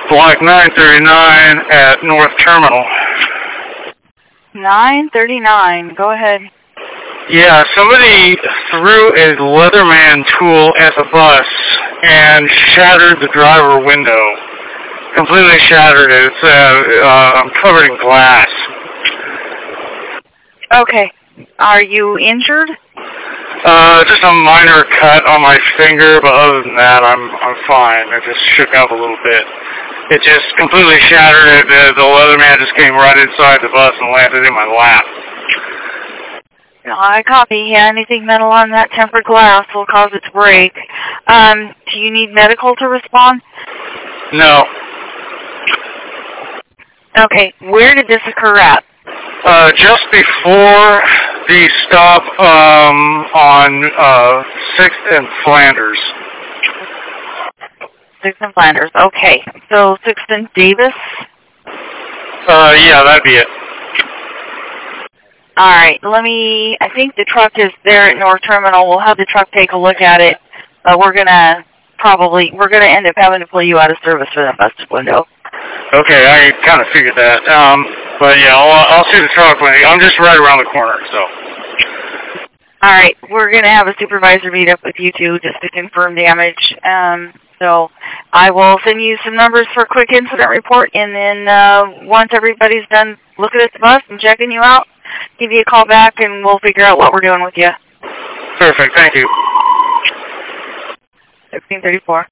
Block 939 at North Terminal. 939. Go ahead. Yeah, somebody threw a Leatherman tool at the bus and shattered the driver window. Completely shattered it. It's I'm covered in glass. Okay. Are you injured? Just a minor cut on my finger, but other than that, I'm fine. It just shook up a little bit. It just completely shattered it. The Leatherman just came right inside the bus and landed in my lap. I copy. Yeah, anything metal on that tempered glass will cause it to break. Do you need medical to respond? No. Okay. Where did this occur at? Just before the stop on 6th and Flanders. 6th and Flanders. Okay. So 6th and Davis? Yeah, that'd be it. All right. I think the truck is there at North Terminal. We'll have the truck take a look at it. We're going to end up having to pull you out of service for that busted window. Okay, I kind of figured that. But yeah, I'll see the truck when I'm just right around the corner, so. All right, we're going to have a supervisor meet up with you two just to confirm damage. So I will send you some numbers for a quick incident report, and then once everybody's done looking at the bus and checking you out, give you a call back, and we'll figure out what we're doing with you. Perfect, thank you. 1634.